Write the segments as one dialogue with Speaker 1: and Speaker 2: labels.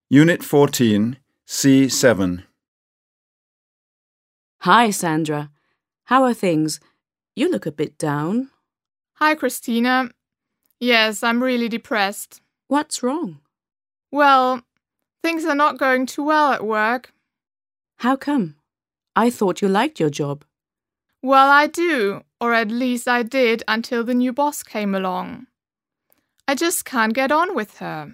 Speaker 1: Unit 14, C7.
Speaker 2: Hi, Sandra. How are things? You look a bit down.
Speaker 3: Hi, Christina. Yes, I'm really depressed.
Speaker 2: What's wrong?
Speaker 3: Well, things are not going too well at work.
Speaker 2: How come? I thought you liked your job.
Speaker 3: Well, I do, or at least I did until the new boss came along. I just can't get on with her.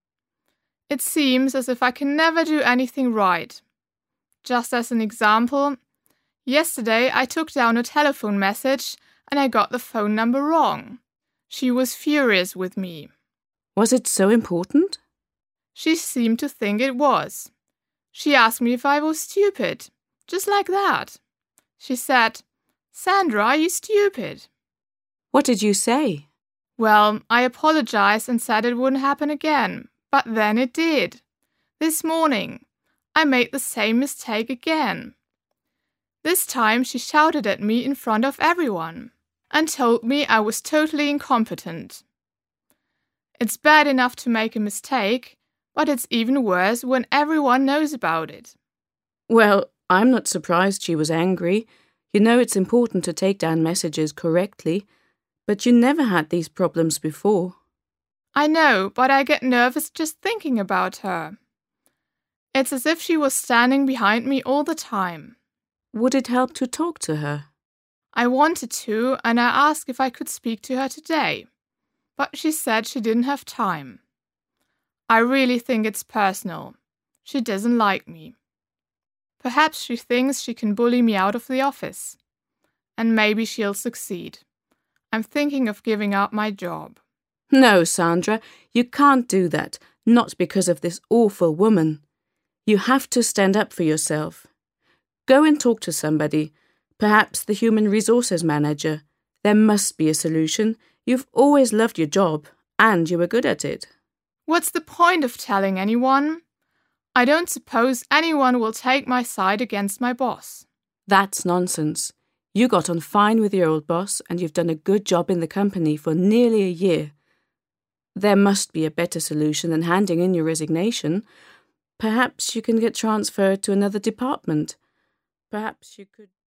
Speaker 3: It seems as if I can never do anything right. Just as an example, yesterday I took down a telephone message and I got the phone number wrong. She was furious with me.
Speaker 2: Was it so important?
Speaker 3: She seemed to think it was. She asked me if I was stupid, just like that. She said, "Sandra, are you stupid?"
Speaker 2: What did you say?
Speaker 3: Well, I apologized and said it wouldn't happen again, but then it did. This morning, I made the same mistake again. This time she shouted at me in front of everyone and told me I was totally incompetent. It's bad enough to make a mistake, but it's even worse when everyone knows about it.
Speaker 2: Well, I'm not surprised she was angry. You know it's important to take down messages correctly, but you never had these problems before.
Speaker 3: I know, but I get nervous just thinking about her. It's as if she was standing behind me all the time.
Speaker 2: Would it help to talk to her?
Speaker 3: I wanted to, and I asked if I could speak to her today, but she said she didn't have time. I really think it's personal. She doesn't like me. Perhaps she thinks she can bully me out of the office. And maybe she'll succeed. I'm thinking of giving up my job.
Speaker 2: No, Sandra, you can't do that, not because of this awful woman. You have to stand up for yourself. Go and talk to somebody, perhaps the human resources manager. There must be a solution. You've always loved your job, and you were good at it.
Speaker 3: What's the point of telling anyone? I don't suppose anyone will take my side against my boss.
Speaker 2: That's nonsense. You got on fine with your old boss, and you've done a good job in the company for nearly a year. There must be a better solution than handing in your resignation. Perhaps you can get transferred to another department. Perhaps you could...